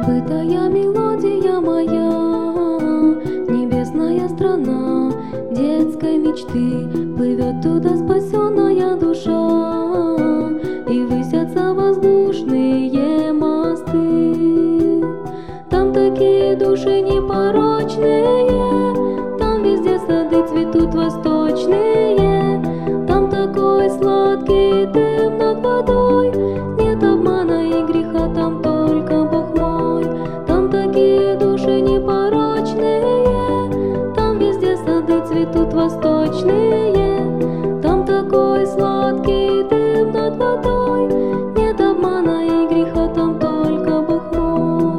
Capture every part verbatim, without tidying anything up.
Забытая мелодия моя, небесная страна детской мечты, плывет туда спасенная душа, и высятся воздушные мосты. Там такие души непорочные, там везде сады цветут восточные, там такой сладкий дым над водой, нет обмана и греха, там только Бог мой. Там такие души непорочные, там везде сады цветут восточные, там такой сладкий дым над водой, нет обмана и греха, там только Бог мой.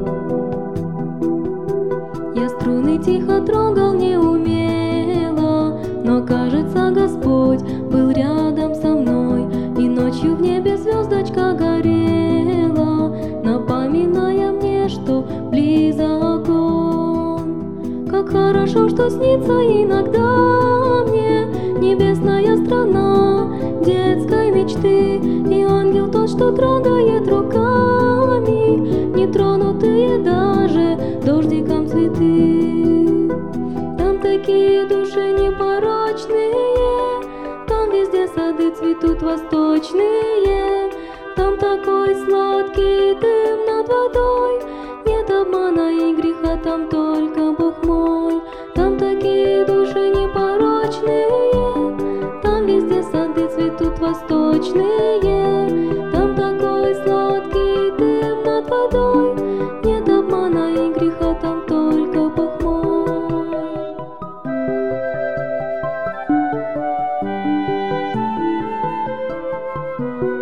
Я струны тихо трогал неумело, но, кажется, Господь был рядом со мной, и ночью в небе звездочка горела, напоминая мне, что близок Он. Как хорошо, что снится иногда мне небесная страна детской мечты, и ангел тот, что трогает руками нетронутые даже дождиком цветы. Там такие души непорочные, там везде сады цветут восточные, там такой сладкий дым над водой, нет обмана и греха, там только Бог мой. Там такие души непорочные, там везде сады цветут восточные, там такой сладкий дым над водой, нет обмана и греха, там только Бог мой. Thank you.